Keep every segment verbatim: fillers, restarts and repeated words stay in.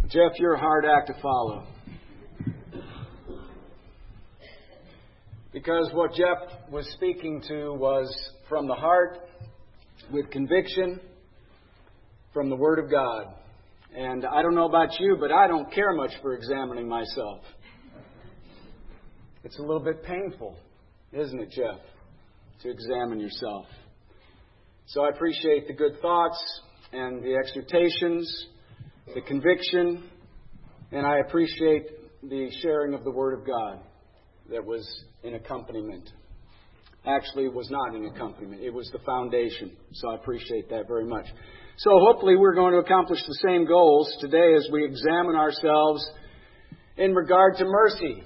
Jeff, you're a hard act to follow. Because what Jeff was speaking to was from the heart, with conviction, from the Word of God. And I don't know about you, but I don't care much for examining myself. It's a little bit painful, isn't it, Jeff, to examine yourself. So I appreciate the good thoughts and the exhortations, the conviction, and I appreciate the sharing of the Word of God that was in accompaniment. Actually, it was not in accompaniment. It was the foundation. So I appreciate that very much. So hopefully we're going to accomplish the same goals today as we examine ourselves in regard to mercy.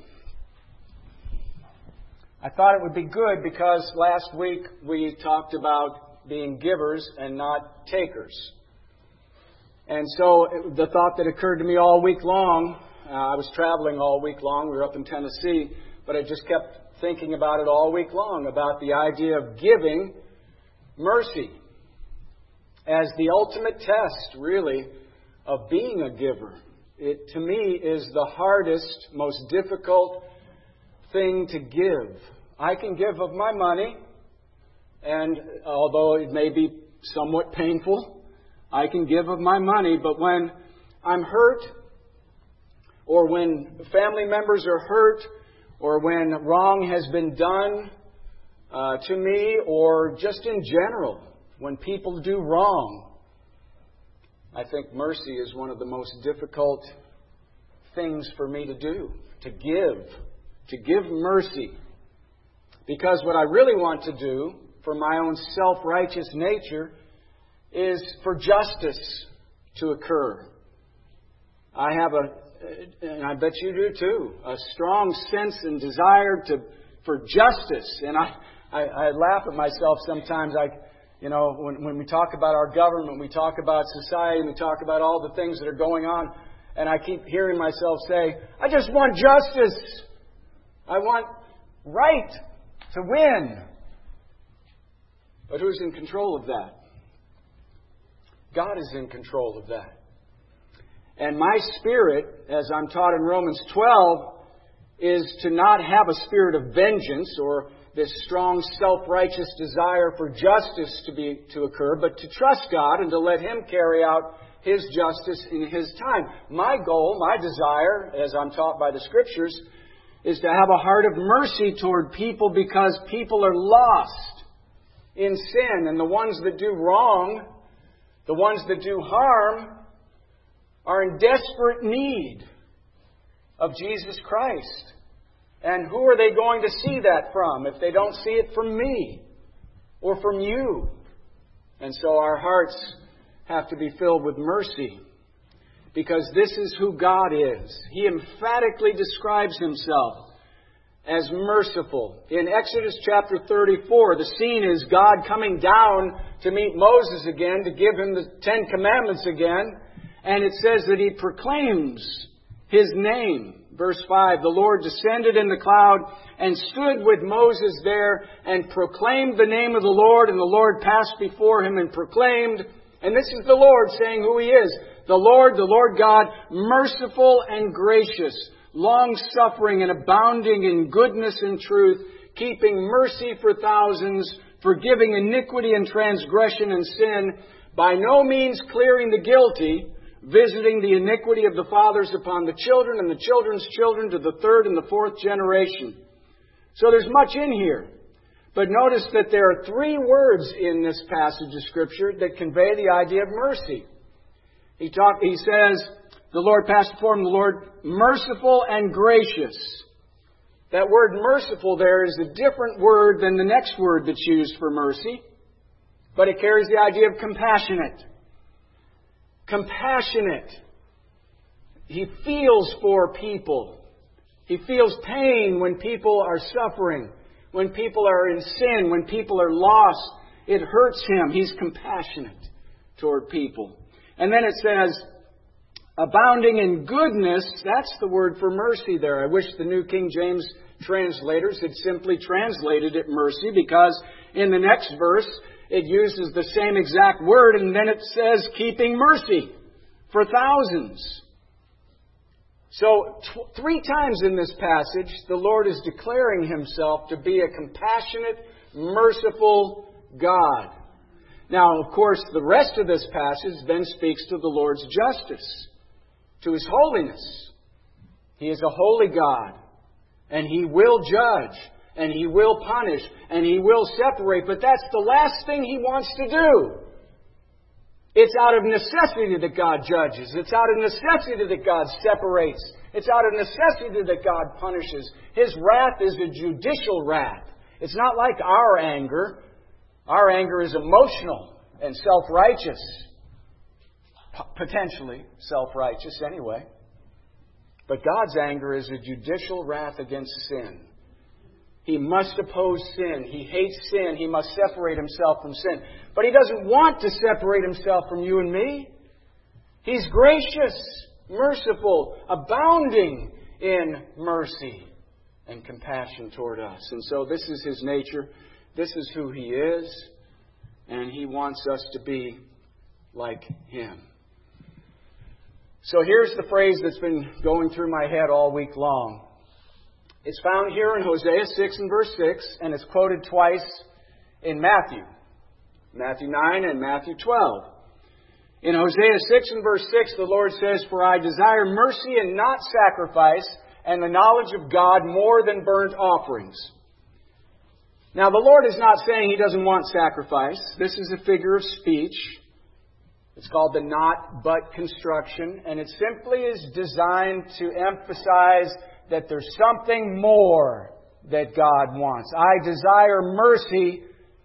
I thought it would be good because last week we talked about being givers and not takers. And so the thought that occurred to me all week long, uh, I was traveling all week long, we were up in Tennessee, but I just kept thinking about it all week long, about the idea of giving mercy as the ultimate test, really, of being a giver. It, to me, is the hardest, most difficult thing to give. I can give of my money, and although it may be somewhat painful, I can give of my money, but when I'm hurt, or when family members are hurt, or when wrong has been done uh, to me, or just in general, when people do wrong, I think mercy is one of the most difficult things for me to do, to give, to give mercy. Because what I really want to do, for my own self-righteous nature, is for justice to occur. I have a, and I bet you do too, a strong sense and desire to for justice. And I, I, I laugh at myself sometimes. I, you know, when, when we talk about our government, we talk about society, and we talk about all the things that are going on, and I keep hearing myself say, I just want justice. I want right to win. But who's in control of that? God is in control of that. And my spirit, as I'm taught in Romans twelve, is to not have a spirit of vengeance or this strong self-righteous desire for justice to be to occur, but to trust God and to let Him carry out His justice in His time. My goal, my desire, as I'm taught by the Scriptures, is to have a heart of mercy toward people because people are lost in sin. And the ones that do wrong, the ones that do harm, are in desperate need of Jesus Christ. And who are they going to see that from if they don't see it from me or from you? And so our hearts have to be filled with mercy because this is who God is. He emphatically describes Himself as merciful. In Exodus chapter thirty-four, the scene is God coming down to meet Moses again, to give him the Ten Commandments again. And it says that He proclaims His name. Verse five, the Lord descended in the cloud and stood with Moses there and proclaimed the name of the Lord. And the Lord passed before him and proclaimed, and this is the Lord saying who He is, the Lord, the Lord God, merciful and gracious, long-suffering and abounding in goodness and truth, keeping mercy for thousands, forgiving iniquity and transgression and sin, by no means clearing the guilty, visiting the iniquity of the fathers upon the children and the children's children to the third and the fourth generation. So there's much in here. But notice that there are three words in this passage of Scripture that convey the idea of mercy. He, talk, he says, the Lord passed before him, the Lord merciful and gracious. That word merciful there is a different word than the next word that's used for mercy. But it carries the idea of compassionate. Compassionate. He feels for people. He feels pain when people are suffering, when people are in sin, when people are lost. It hurts Him. He's compassionate toward people. And then it says, abounding in goodness. That's the word for mercy there. I wish the New King James translators had simply translated it mercy, because in the next verse it uses the same exact word, and then it says keeping mercy for thousands. So, tw- three times in this passage, the Lord is declaring Himself to be a compassionate, merciful God. Now, of course, the rest of this passage then speaks to the Lord's justice, to His holiness. He is a holy God, and He will judge, and He will punish, and He will separate, but that's the last thing He wants to do. It's out of necessity that God judges. It's out of necessity that God separates. It's out of necessity that God punishes. His wrath is a judicial wrath. It's not like our anger. Our anger is emotional and self-righteous. P- potentially self-righteous anyway. But God's anger is a judicial wrath against sin. He must oppose sin. He hates sin. He must separate Himself from sin. But He doesn't want to separate Himself from you and me. He's gracious, merciful, abounding in mercy and compassion toward us. And so this is His nature. This is who He is. And He wants us to be like Him. So here's the phrase that's been going through my head all week long. It's found here in Hosea six and verse six, and it's quoted twice in Matthew. Matthew nine and Matthew twelve. In Hosea six and verse six, the Lord says, "For I desire mercy and not sacrifice, and the knowledge of God more than burnt offerings." Now, the Lord is not saying He doesn't want sacrifice. This is a figure of speech. It's called the not but construction, and it simply is designed to emphasize that there's something more that God wants. I desire mercy,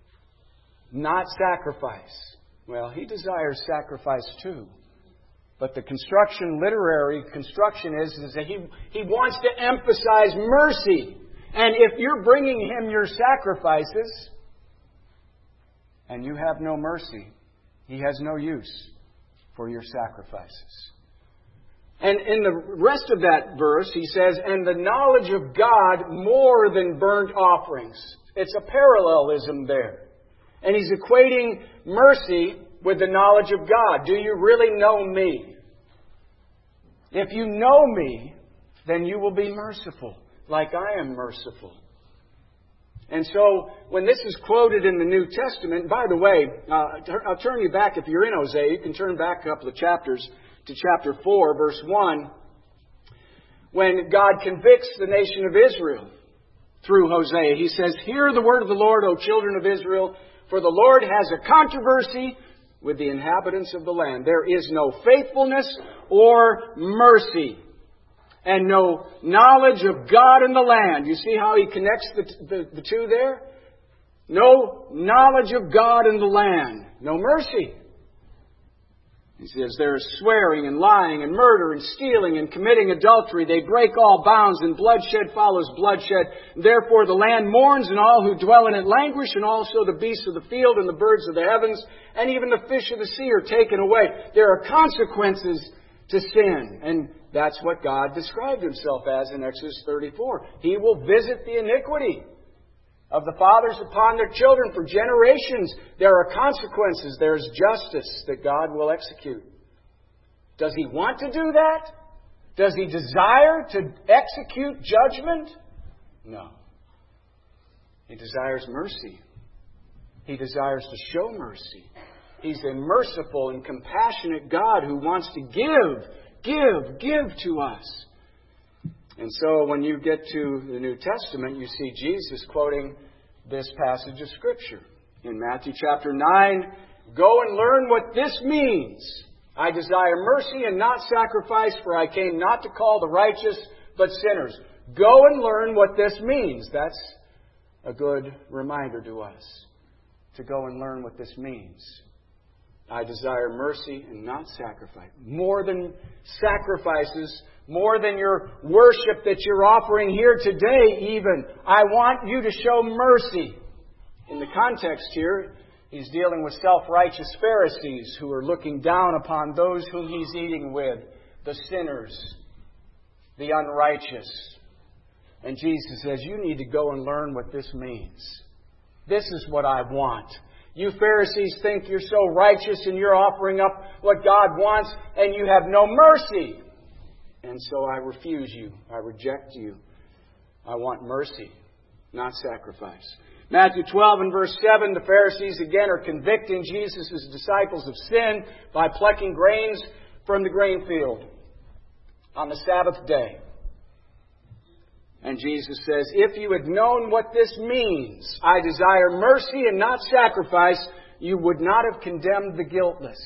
not sacrifice. Well, He desires sacrifice too. But the construction, literary construction is, is that he, he wants to emphasize mercy. And if you're bringing Him your sacrifices and you have no mercy, He has no use for your sacrifices. And in the rest of that verse, He says, "And the knowledge of God more than burnt offerings." It's a parallelism there. And He's equating mercy with the knowledge of God. Do you really know me? If you know me, then you will be merciful, like I am merciful. And so, when this is quoted in the New Testament, by the way, uh, I'll turn you back, if you're in Hosea, you can turn back a couple of chapters to chapter four, verse one, when God convicts the nation of Israel through Hosea. He says, "Hear the word of the Lord, O children of Israel, for the Lord has a controversy with the inhabitants of the land. There is no faithfulness or mercy, and no knowledge of God in the land." You see how He connects the, the, the two there? No knowledge of God in the land. No mercy. He says there is swearing and lying and murder and stealing and committing adultery. They break all bounds, and bloodshed follows bloodshed. Therefore the land mourns, and all who dwell in it languish, and also the beasts of the field and the birds of the heavens, and even the fish of the sea are taken away. There are consequences to sin. And that's what God described Himself as in Exodus thirty-four. He will visit the iniquity of the fathers upon their children for generations. There are consequences. There's justice that God will execute. Does He want to do that? Does He desire to execute judgment? No. He desires mercy. He desires to show mercy. He's a merciful and compassionate God who wants to give, give, give to us. And so when you get to the New Testament, you see Jesus quoting this passage of Scripture. In Matthew chapter nine, "Go and learn what this means. I desire mercy and not sacrifice, for I came not to call the righteous, but sinners." Go and learn what this means. That's a good reminder to us, to go and learn what this means. I desire mercy and not sacrifice. More than sacrifices, more than your worship that you're offering here today even. I want you to show mercy. In the context here, He's dealing with self-righteous Pharisees who are looking down upon those whom He's eating with, the sinners, the unrighteous. And Jesus says, you need to go and learn what this means. This is what I want. You Pharisees think you're so righteous and you're offering up what God wants, and you have no mercy. And so I refuse you. I reject you. I want mercy, not sacrifice. Matthew twelve and verse seven, the Pharisees again are convicting Jesus' disciples of sin by plucking grains from the grain field on the Sabbath day. And Jesus says, if you had known what this means, I desire mercy and not sacrifice, you would not have condemned the guiltless.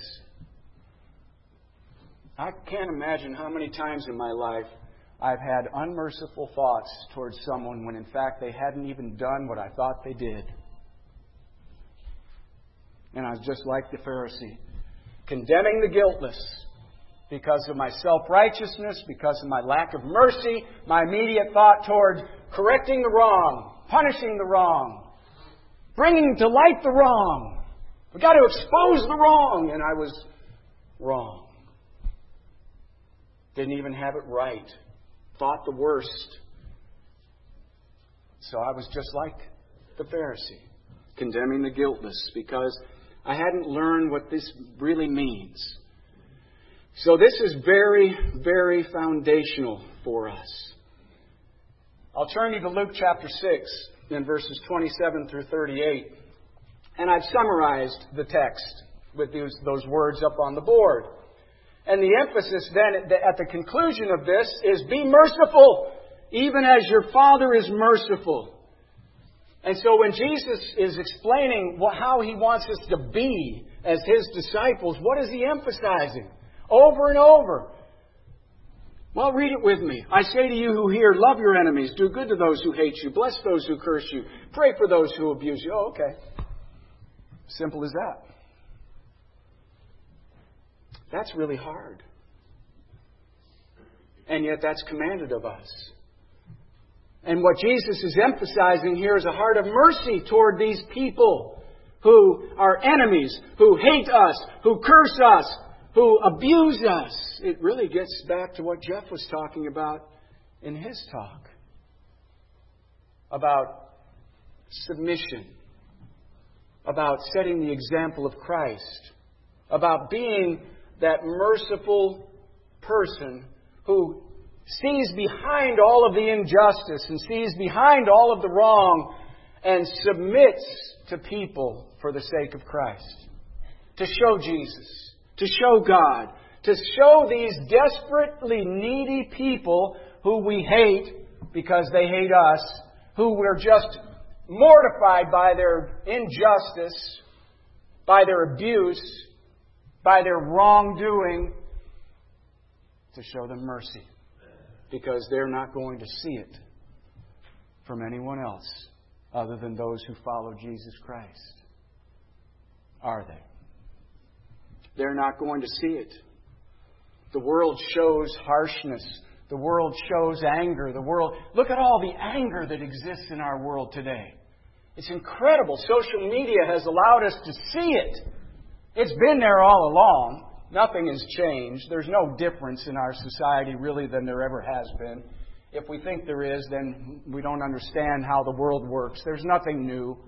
I can't imagine how many times in my life I've had unmerciful thoughts towards someone when in fact they hadn't even done what I thought they did. And I was just like the Pharisee, condemning the guiltless because of my self-righteousness, because of my lack of mercy, my immediate thought toward correcting the wrong, punishing the wrong, bringing to light the wrong. We've got to expose the wrong. And I was wrong. Didn't even have it right. Thought the worst. So I was just like the Pharisee, condemning the guiltless because I hadn't learned what this really means. So this is very, very foundational for us. I'll turn you to Luke chapter six in verses twenty-seven through thirty-eight. And I've summarized the text with those, those words up on the board. And the emphasis then at the conclusion of this is be merciful, even as your Father is merciful. And so when Jesus is explaining how He wants us to be as His disciples, what is He emphasizing? Over and over. Well, read it with me. I say to you who hear, love your enemies, do good to those who hate you, bless those who curse you, pray for those who abuse you. Oh, okay. Simple as that. That's really hard. And yet that's commanded of us. And what Jesus is emphasizing here is a heart of mercy toward these people who are enemies, who hate us, who curse us, who abuse us. It really gets back to what Jeff was talking about in his talk. About submission. About setting the example of Christ. About being that merciful person who sees behind all of the injustice and sees behind all of the wrong and submits to people for the sake of Christ. To show Jesus. To show God. To show these desperately needy people who we hate because they hate us, who we're just mortified by their injustice, by their abuse, by their wrongdoing, to show them mercy. Because they're not going to see it from anyone else other than those who follow Jesus Christ. Are they? They're not going to see it. The world shows harshness. The world shows anger. The world, look at all the anger that exists in our world today. It's incredible. Social media has allowed us to see it. It's been there all along. Nothing has changed. There's no difference in our society really than there ever has been. If we think there is, then we don't understand how the world works. There's nothing new.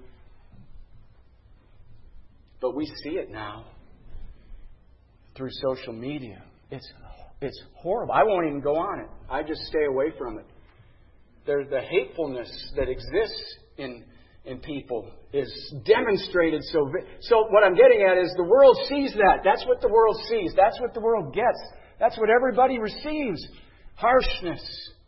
But we see it now through social media. It's it's horrible. I won't even go on it. I just stay away from it. There's the hatefulness that exists in in people is demonstrated so vi- so what I'm getting at is the world sees that. That's what the world sees. That's what the world gets. That's what everybody receives. Harshness.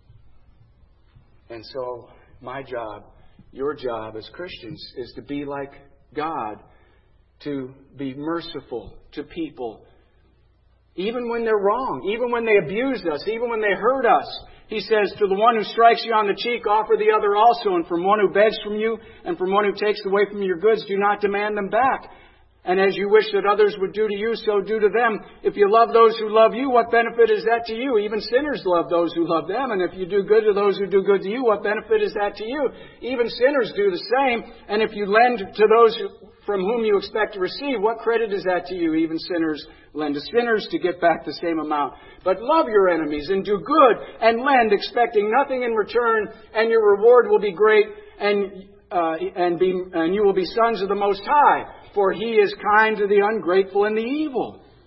And so my job, your job as Christians is to be like God, to be merciful to people. Even when they're wrong, even when they abuse us, even when they hurt us. He says, to the one who strikes you on the cheek, offer the other also. And from one who begs from you, and from one who takes away from your goods, do not demand them back. And as you wish that others would do to you, so do to them. If you love those who love you, what benefit is that to you? Even sinners love those who love them. And if you do good to those who do good to you, what benefit is that to you? Even sinners do the same. And if you lend to those who, from whom you expect to receive, what credit is that to you? Even sinners lend to sinners to get back the same amount. But love your enemies and do good and lend, expecting nothing in return, and your reward will be great, and uh, and be and you will be sons of the Most High. For He is kind to the ungrateful and the evil.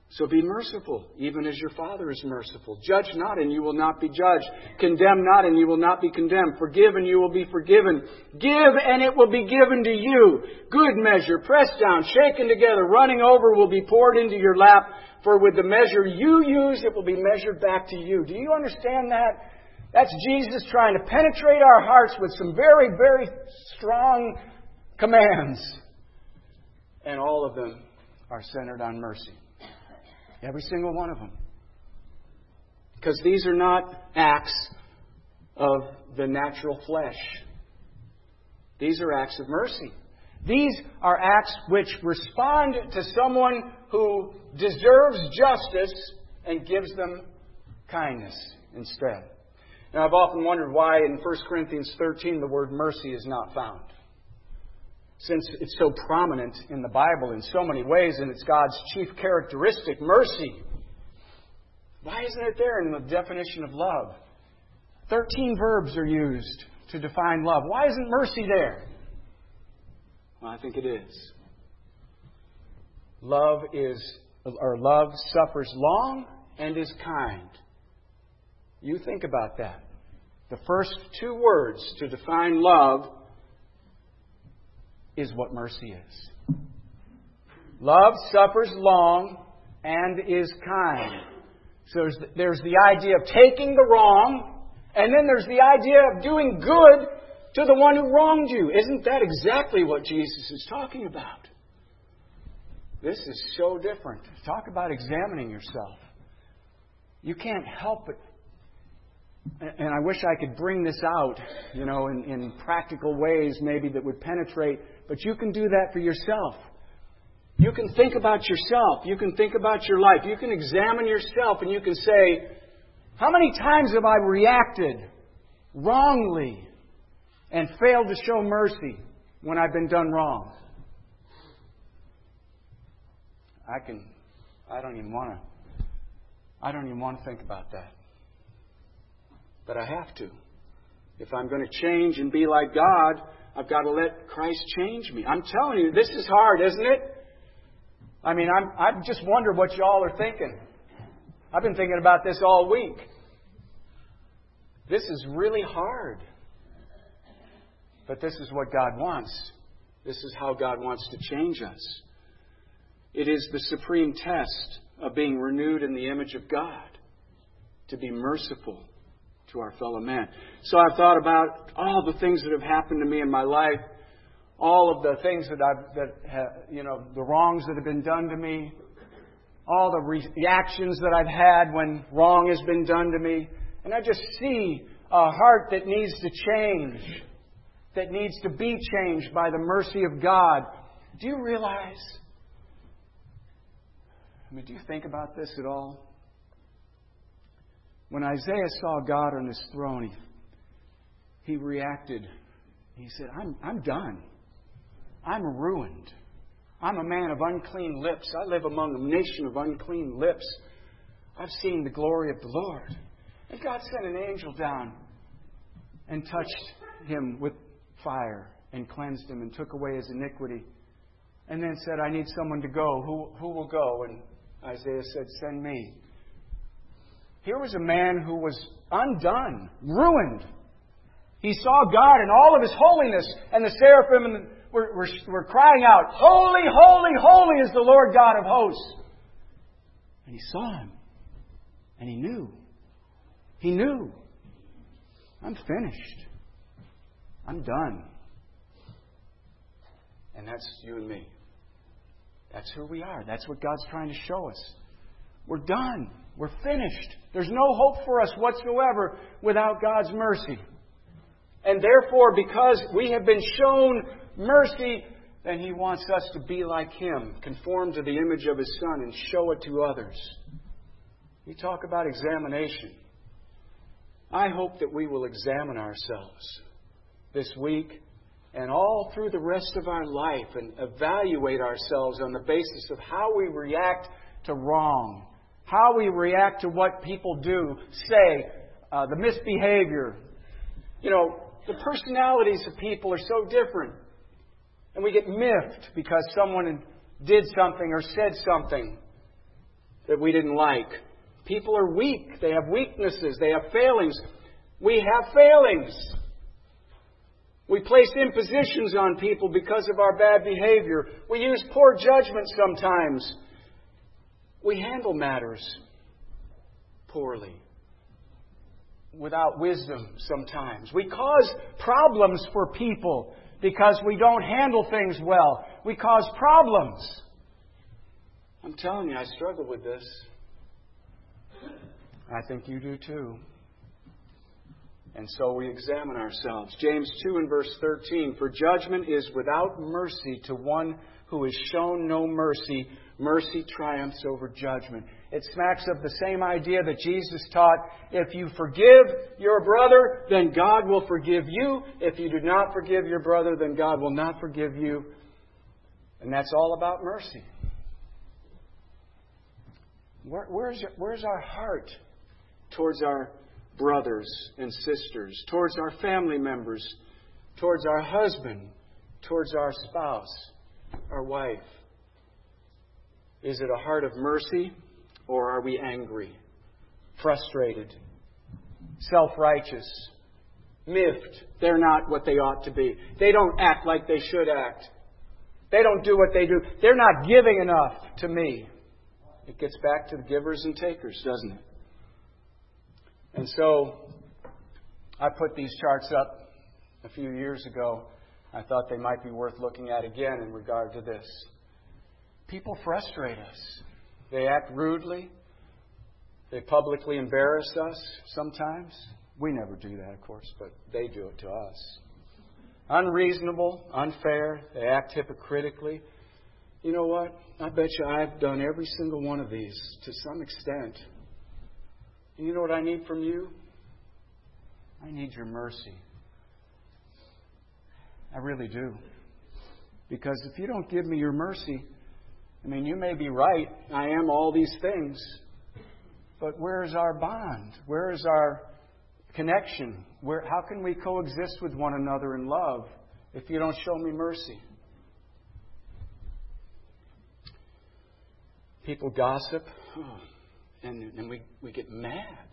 So be merciful, even as your Father is merciful. Judge not, and you will not be judged. Condemn not, and you will not be condemned. Forgive, and you will be forgiven. Give, and it will be given to you. Good measure, pressed down, shaken together, running over, will be poured into your lap. For with the measure you use, it will be measured back to you. Do you understand that? That's Jesus trying to penetrate our hearts with some very, very strong commands. And all of them are centered on mercy. Every single one of them. Because these are not acts of the natural flesh. These are acts of mercy. These are acts which respond to someone who deserves justice and gives them kindness instead. Now, I've often wondered why in First Corinthians thirteen the word mercy is not found. Since it's so prominent in the Bible in so many ways, and it's God's chief characteristic, mercy. Why isn't it there in the definition of love? Thirteen verbs are used to define love. Why isn't mercy there? Well, I think it is. Love is, or love suffers long and is kind. You think about that. The first two words to define love is what mercy is. Love suffers long and is kind. So there's the, there's the idea of taking the wrong, and then there's the idea of doing good to the one who wronged you. Isn't that exactly what Jesus is talking about? This is so different. Talk about examining yourself. You can't help it. And I wish I could bring this out, you know, in, in practical ways maybe that would penetrate. But you can do that for yourself. You can think about yourself. You can think about your life. You can examine yourself and you can say, how many times have I reacted wrongly and failed to show mercy when I've been done wrong? I can, I don't even want to, I don't even want to think about that. But I have to. If I'm going to change and be like God, I've got to let Christ change me. I'm telling you, this is hard, isn't it? I mean, I'm, I just wonder what y'all are thinking. I've been thinking about this all week. This is really hard. But this is what God wants. This is how God wants to change us. It is the supreme test of being renewed in the image of God, to be merciful to our fellow man. So I've thought about all the things that have happened to me in my life, all of the things that I've, that have, you know, the wrongs that have been done to me, all the reactions that I've had when wrong has been done to me, and I just see a heart that needs to change, that needs to be changed by the mercy of God. Do you realize? I mean, do you think about this at all? When Isaiah saw God on His throne, he, he reacted. He said, I'm, I'm done. I'm ruined. I'm a man of unclean lips. I live among a nation of unclean lips. I've seen the glory of the Lord. And God sent an angel down and touched him with fire and cleansed him and took away his iniquity. And then said, I need someone to go. Who, who will go? And Isaiah said, send me. Here was a man who was undone, ruined. He saw God in all of His holiness, and the seraphim were, were, were crying out, holy, holy, holy is the Lord God of hosts. And he saw Him, and he knew. He knew. I'm finished. I'm done. And that's you and me. That's who we are. That's what God's trying to show us. We're done. We're finished. There's no hope for us whatsoever without God's mercy. And therefore, because we have been shown mercy, then He wants us to be like Him, conform to the image of His Son, and show it to others. We talk about examination. I hope that we will examine ourselves this week and all through the rest of our life and evaluate ourselves on the basis of how we react to wrong, how we react to what people do, say, uh, the misbehavior. You know, the personalities of people are so different. And we get miffed because someone did something or said something. that we didn't like. People are weak. They have weaknesses. They have failings. We have failings. We place impositions on people because of our bad behavior. We use poor judgment sometimes. We handle matters poorly, without wisdom sometimes. We cause problems for people because we don't handle things well. We cause problems. I'm telling you, I struggle with this. I think you do too. And so we examine ourselves. James two and verse thirteen, for judgment is without mercy to one who has shown no mercy. Mercy triumphs over judgment. It smacks of the same idea that Jesus taught. If you forgive your brother, then God will forgive you. If you do not forgive your brother, then God will not forgive you. And that's all about mercy. Where, where's, where's our heart towards our brothers and sisters, towards our family members, towards our husband, towards our spouse, our wife? Is it a heart of mercy, or are we angry, frustrated, self-righteous, miffed? They're not what they ought to be. They don't act like they should act. They don't do what they do. They're not giving enough to me. It gets back to the givers and takers, doesn't it? And so I put these charts up a few years ago. I thought they might be worth looking at again in regard to this. People frustrate us. They act rudely. They publicly embarrass us sometimes. We never do that, of course, but they do it to us. Unreasonable, unfair. They act hypocritically. You know what? I bet you I've done every single one of these to some extent. And you know what I need from you? I need your mercy. I really do. Because if you don't give me your mercy, I mean, you may be right. I am all these things. But where is our bond? Where is our connection? Where, how can we coexist with one another in love if you don't show me mercy? People gossip, oh, and, and we, we get mad.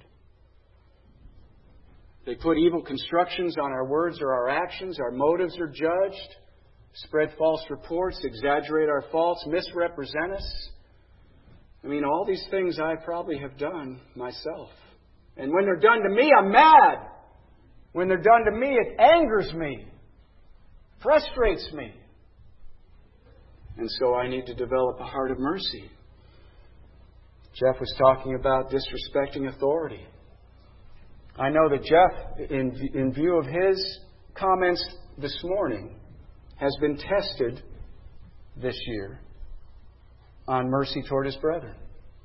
They put evil constructions on our words or our actions. Our motives are judged. Spread false reports, exaggerate our faults, misrepresent us. I mean, all these things I probably have done myself. And when they're done to me, I'm mad. When they're done to me, it angers me, frustrates me. And so I need to develop a heart of mercy. Jeff was talking about disrespecting authority. I know that Jeff, in, in view of his comments this morning, has been tested this year on mercy toward his brethren.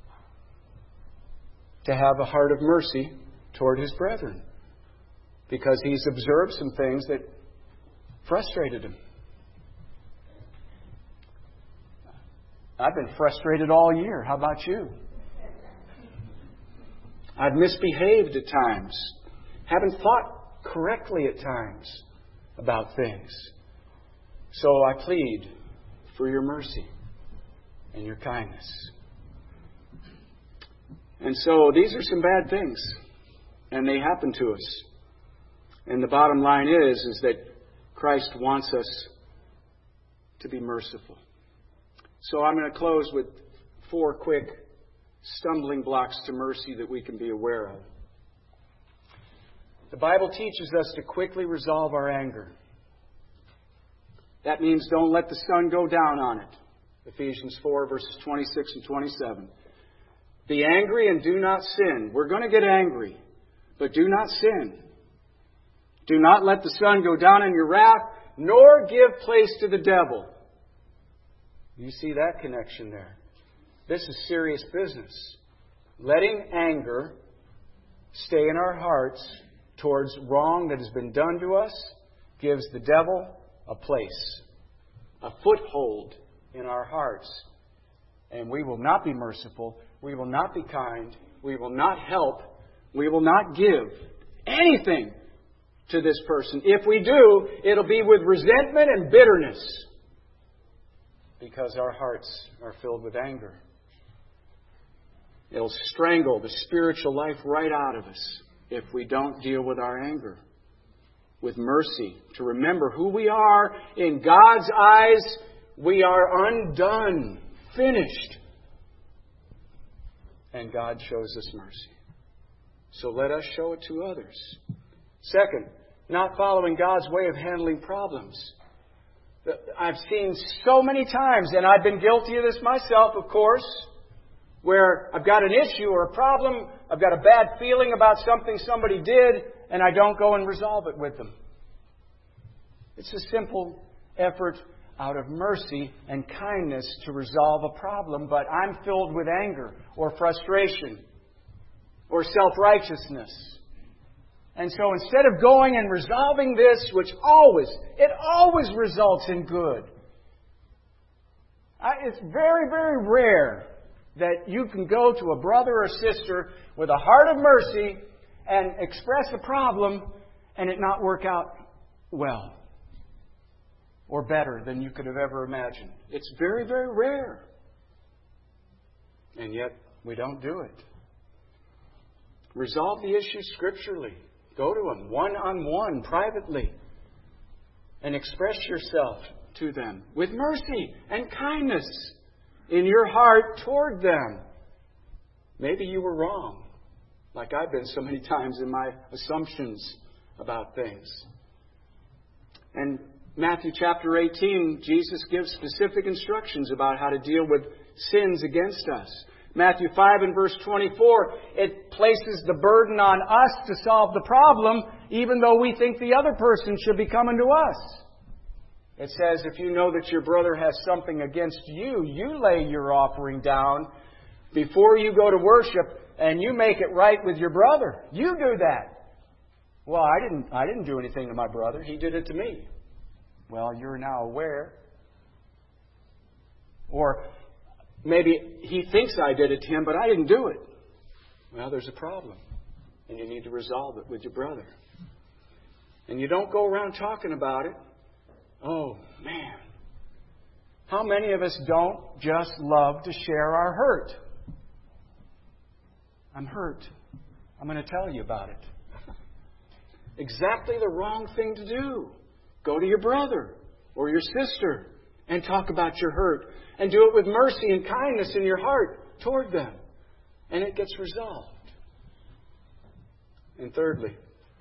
To have a heart of mercy toward his brethren. Because he's observed some things that frustrated him. I've been frustrated all year. How about you? I've misbehaved at times. Haven't thought correctly at times about things. So I plead for your mercy and your kindness. And so these are some bad things. And they happen to us. And the bottom line is, is that Christ wants us to be merciful. So I'm going to close with four quick stumbling blocks to mercy that we can be aware of. The Bible teaches us to quickly resolve our anger. That means don't let the sun go down on it. Ephesians four, verses twenty-six and twenty-seven. Be angry and do not sin. We're going to get angry, but do not sin. Do not let the sun go down in your wrath, nor give place to the devil. You see that connection there. This is serious business. Letting anger stay in our hearts towards wrong that has been done to us gives the devil a place, a foothold in our hearts. And we will not be merciful. We will not be kind. We will not help. We will not give anything to this person. If we do, it'll be with resentment and bitterness because our hearts are filled with anger. It'll strangle the spiritual life right out of us if we don't deal with our anger with mercy. To remember who we are in God's eyes, we are undone, finished. And God shows us mercy. So let us show it to others. Second, not following God's way of handling problems. I've seen so many times, and I've been guilty of this myself, of course, where I've got an issue or a problem, I've got a bad feeling about something somebody did, and I don't go and resolve it with them. It's a simple effort out of mercy and kindness to resolve a problem, but I'm filled with anger or frustration or self-righteousness. And so instead of going and resolving this, which always, it always results in good. I, it's very, very rare that you can go to a brother or sister with a heart of mercy and express a problem and it not work out well or better than you could have ever imagined. It's very, very rare. And yet we don't do it. Resolve the issue scripturally. Go to them one-on-one, privately, and express yourself to them with mercy and kindness in your heart toward them. Maybe you were wrong, like I've been so many times in my assumptions about things. And Matthew chapter eighteen, Jesus gives specific instructions about how to deal with sins against us. Matthew five and verse twenty-four, it places the burden on us to solve the problem, even though we think the other person should be coming to us. It says, if you know that your brother has something against you, you lay your offering down before you go to worship and you make it right with your brother. You do that. Well, I didn't, I didn't do anything to my brother. He did it to me. Well, you're now aware. Or maybe he thinks I did it to him, but I didn't do it. Well, there's a problem. And you need to resolve it with your brother. And you don't go around talking about it. Oh, man. How many of us don't just love to share our hurt? I'm hurt. I'm going to tell you about it. Exactly the wrong thing to do. Go to your brother or your sister and talk about your hurt. And do it with mercy and kindness in your heart toward them. And it gets resolved. And thirdly,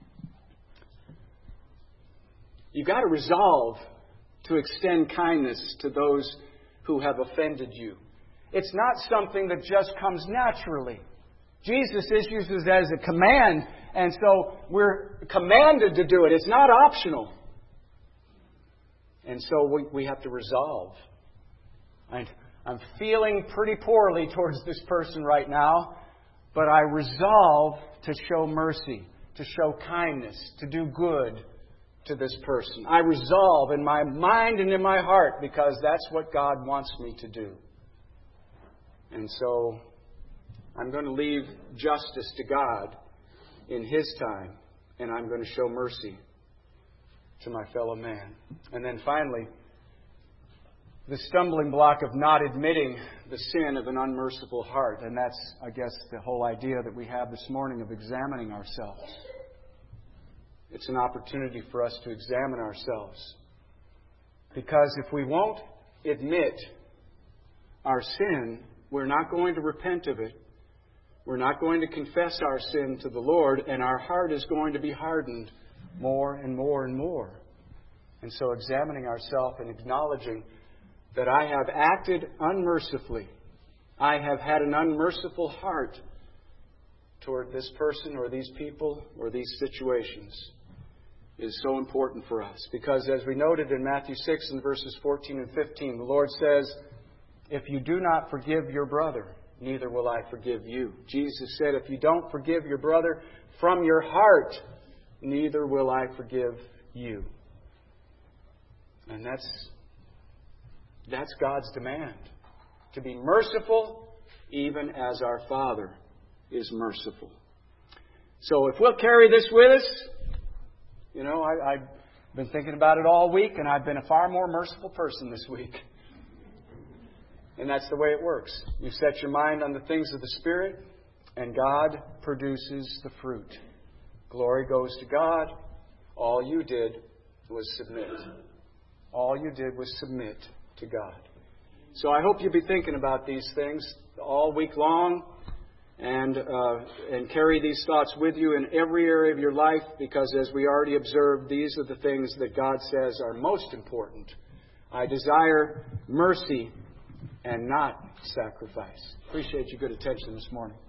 you've got to resolve to extend kindness to those who have offended you. It's not something that just comes naturally. Jesus issues it as a command, and so we're commanded to do it. It's not optional. And so we, we have to resolve. I, I'm feeling pretty poorly towards this person right now, but I resolve to show mercy, to show kindness, to do good to this person. I resolve in my mind and in my heart because that's what God wants me to do. And so I'm going to leave justice to God in His time, and I'm going to show mercy to my fellow man. And then finally, the stumbling block of not admitting the sin of an unmerciful heart. And that's, I guess, the whole idea that we have this morning of examining ourselves. It's an opportunity for us to examine ourselves. Because if we won't admit our sin, we're not going to repent of it. We're not going to confess our sin to the Lord, and our heart is going to be hardened more and more and more. And so examining ourselves and acknowledging that I have acted unmercifully. I have had an unmerciful heart toward this person or these people or these situations is so important for us. Because as we noted in Matthew six and verses fourteen and fifteen, the Lord says, if you do not forgive your brother, neither will I forgive you. Jesus said, if you don't forgive your brother from your heart, neither will I forgive you. And that's that's God's demand. To be merciful, even as our Father is merciful. So if we'll carry this with us, you know, I, I've been thinking about it all week, and I've been a far more merciful person this week. And that's the way it works. You set your mind on the things of the Spirit, and God produces the fruit. Glory goes to God. All you did was submit. All you did was submit to God. So I hope you'll be thinking about these things all week long and uh, and carry these thoughts with you in every area of your life, because as we already observed, these are the things that God says are most important. I desire mercy and not sacrifice. Appreciate your good attention this morning.